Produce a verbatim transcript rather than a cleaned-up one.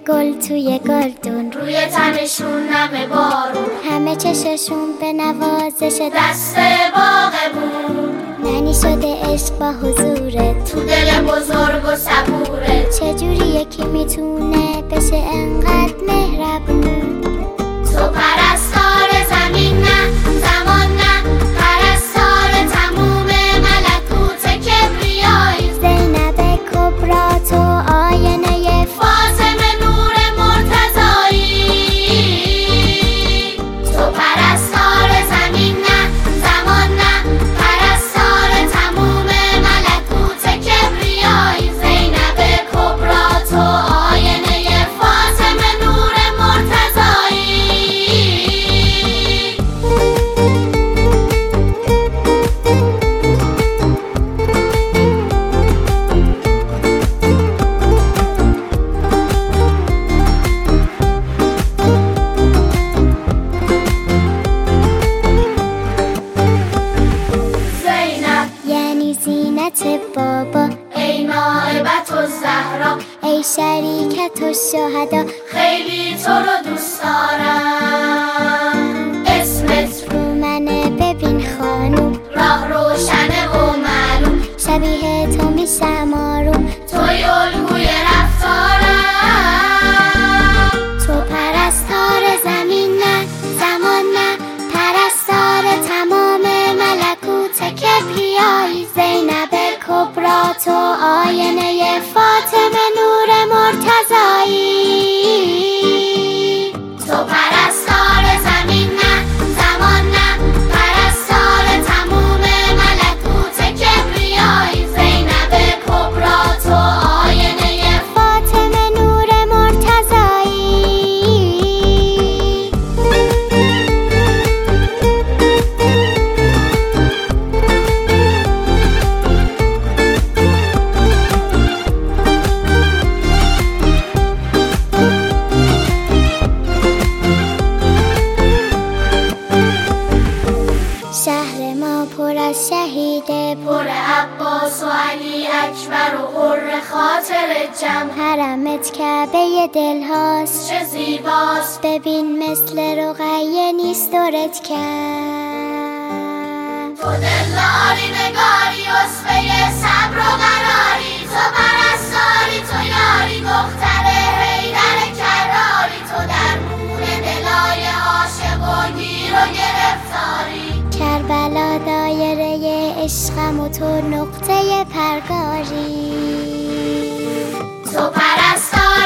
گل توی گلدون، روی تنشون نم بارون، همه چششون به نوازش دست باغبون. معنی شده عشق با حضورت تو دل بزرگ و صبورت. چجوری یکی میتونه بشه انقدر مهربون؟ تو پرستار زمین نه، زمان نه، پرستار تموم ملکوت کبریایی. زینب کبرا تو آینه فاطمه نور مرتضایی. تو پرستار زمین نه، زمان نه، پرستار تموم ملکوت کبریایی. زینب کبرا تو آینه فاطمه نور مرتضایی. زینب یعنی زینت بابا، ای نائبت الزهرا، ای شریکت الشهدا. خیلی تو رو دوست دارم. اسمت رو منه ببین خانوم، راه روشنه و معلوم. شبیه تو میشم آروم، توی الگوی رفتارم. تو پرستار زمین نه، زمان نه، پرستار تمام ملکوت کبریایی. زینب کبرا تو آینه فاطمه نور مرتضایی. تو پرستار زمین نه، زمان نه، پرستار تموم ملکوت کبریایی. زینب کبرا تو آینه فاطمه نور مرتضایی. شهر ما پر از شهیده، پر عباس و علی اکبر و غر خاطر جمع. حرمت کعبه دل هاست، چه زیباست. ببین مثل رقیه نیست دورت کم. تو دلداری نگاری اسوه صبر و قراری. تو پرستاری، تو یاری، دختر حیدر کراری. تو درمون دلای عاشق و گیر و گرفتاری. کربلا دایره عشقم و تو نقطه پرگاری. تو پرستار